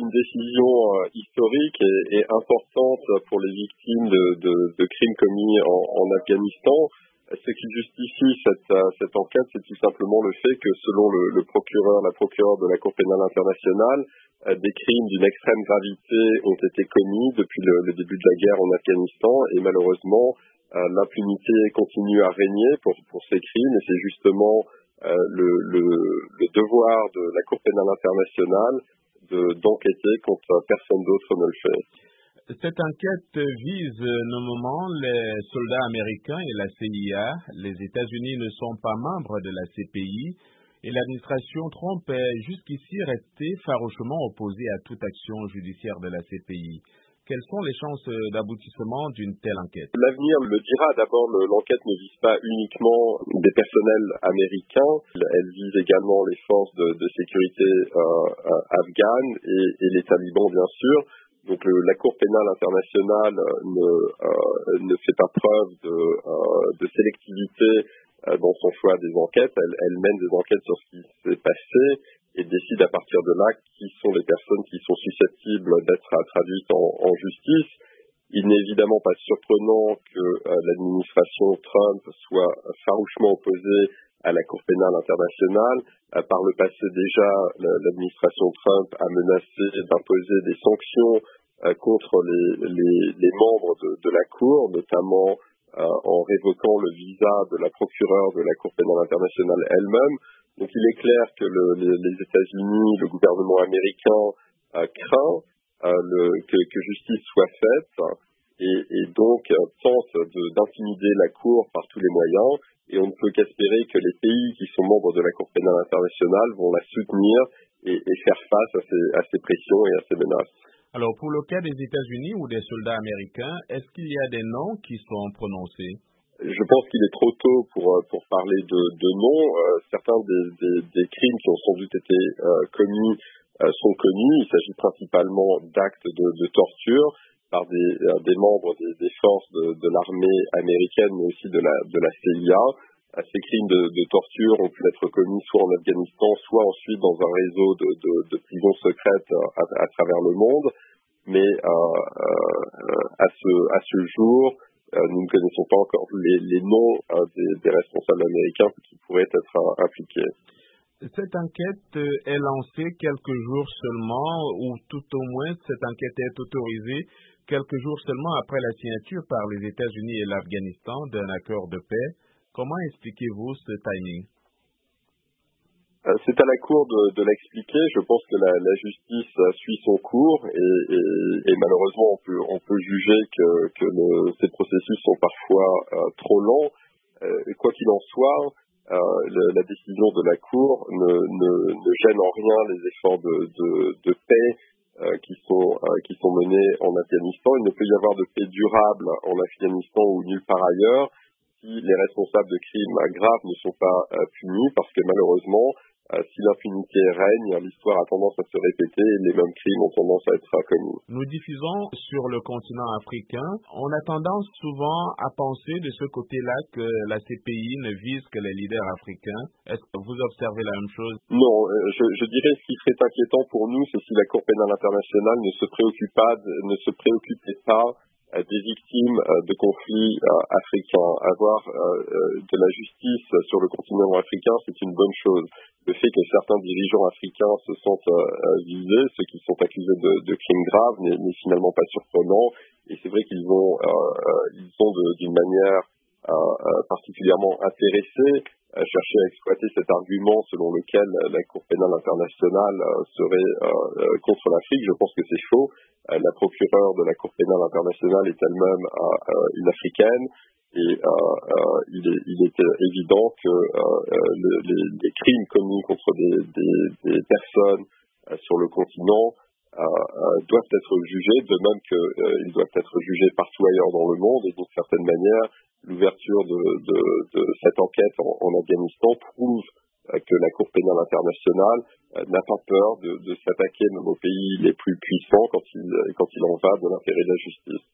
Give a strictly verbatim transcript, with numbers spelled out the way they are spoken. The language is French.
une décision euh, historique et, et importante pour les victimes de, de, de crimes commis en, en Afghanistan. Ce qui justifie cette, euh, cette enquête, c'est tout simplement le fait que selon le, le procureur, la procureure de la Cour pénale internationale, euh, des crimes d'une extrême gravité ont été commis depuis le, le début de la guerre en Afghanistan et malheureusement, euh, l'impunité continue à régner pour, pour ces crimes et c'est justement euh, le, le, le devoir de la Cour pénale internationale de, d'enquêter quand personne d'autre ne le fait. Cette enquête vise nommément les soldats américains et la C I A. Les États-Unis ne sont pas membres de la C P I et l'administration Trump est jusqu'ici restée farouchement opposée à toute action judiciaire de la C P I. Quelles sont les chances d'aboutissement d'une telle enquête? L'avenir le dira. D'abord, le, l'enquête ne vise pas uniquement des personnels américains. Elle vise également les forces de, de sécurité euh, euh, afghanes et, et les talibans, bien sûr. Donc le, la Cour pénale internationale ne, euh, ne fait pas preuve de, euh, de sélectivité euh, dans son choix des enquêtes. Elle, elle mène des enquêtes sur ce qui s'est passé et décide à partir de là qui sont les personnes qui sont susceptibles d'être traduites en, en justice. Il n'est évidemment pas surprenant que euh, l'administration Trump soit farouchement opposée à la Cour pénale internationale. Euh, par le passé déjà, l'administration Trump a menacé d'imposer des sanctions euh, contre les, les, les membres de, de la Cour, notamment euh, en révoquant le visa de la procureure de la Cour pénale internationale elle-même. Donc il est clair que le, les, les États-Unis, le gouvernement américain euh, craint euh, le, que, que justice soit faite et, et donc euh, tente de, d'intimider la Cour par tous les moyens. Et on ne peut qu'espérer que les pays qui sont membres de la Cour pénale internationale vont la soutenir et, et faire face à ces, à ces pressions et à ces menaces. Alors pour le cas des États-Unis ou des soldats américains, est-ce qu'il y a des noms qui sont prononcés? Je pense qu'il est trop tôt pour, pour parler de, de noms. Euh, certains des, des, des crimes qui ont sans doute été euh, commis euh, sont connus. Il s'agit principalement d'actes de, de torture par des, euh, des membres des, des forces de, de l'armée américaine, mais aussi de la, de la C I A. Euh, ces crimes de, de torture ont pu être commis soit en Afghanistan, soit ensuite dans un réseau de, de, de prisons secrètes à, à travers le monde. Mais euh, euh, à ce, à ce jour, Euh, nous ne connaissons pas encore les, les noms euh, des, des responsables américains qui pourraient être euh, impliqués. Cette enquête euh, est lancée quelques jours seulement, ou tout au moins cette enquête est autorisée quelques jours seulement après la signature par les États-Unis et l'Afghanistan d'un accord de paix. Comment expliquez-vous ce timing? Euh, c'est à la Cour de, de l'expliquer. Je pense que la, la justice euh, suit son cours et, et, et malheureusement on peut, on peut juger que, que le, ces processus sont parfois euh, trop longs. Euh, quoi qu'il en soit, euh, le, la décision de la Cour ne, ne, ne gêne en rien les efforts de, de, de paix euh, qui, sont, euh, qui sont menés en Afghanistan. Il ne peut y avoir de paix durable en Afghanistan ou nulle part ailleurs si les responsables de crimes graves ne sont pas euh, punis, parce que malheureusement, Euh, si l'impunité règne, l'histoire a tendance à se répéter et les mêmes crimes ont tendance à être commis. Nous diffusons sur le continent africain. On a tendance souvent à penser de ce côté-là que la C P I ne vise que les leaders africains. Est-ce que vous observez la même chose? Non, euh, je, je dirais ce qui serait inquiétant pour nous, c'est si la Cour pénale internationale ne se préoccupe pas, ne se préoccupait pas des victimes de conflits africains. Avoir de la justice sur le continent africain, c'est une bonne chose. Le fait que certains dirigeants africains se sentent visés, ceux qui sont accusés de, de crimes graves, n'est, n'est finalement pas surprenant. Et c'est vrai qu'ils ont, euh, ils ont de, d'une manière euh, particulièrement intéressée à chercher à exploiter cet argument selon lequel la Cour pénale internationale serait euh, contre l'Afrique. Je pense que c'est faux. La procureure de la Cour pénale internationale est elle-même euh, une Africaine et euh, euh, il, est, il est évident que euh, le, les, les crimes commis contre des, des, des personnes euh, sur le continent euh, euh, doivent être jugés, de même qu'ils euh, doivent être jugés partout ailleurs dans le monde et d'une certaine manière, l'ouverture de, de, de cette enquête en, en Afghanistan prouve euh, que la Cour pénale internationale euh, n'a pas peur de, de s'attaquer même aux pays les plus puissants quand il, quand il en va de l'intérêt de la justice.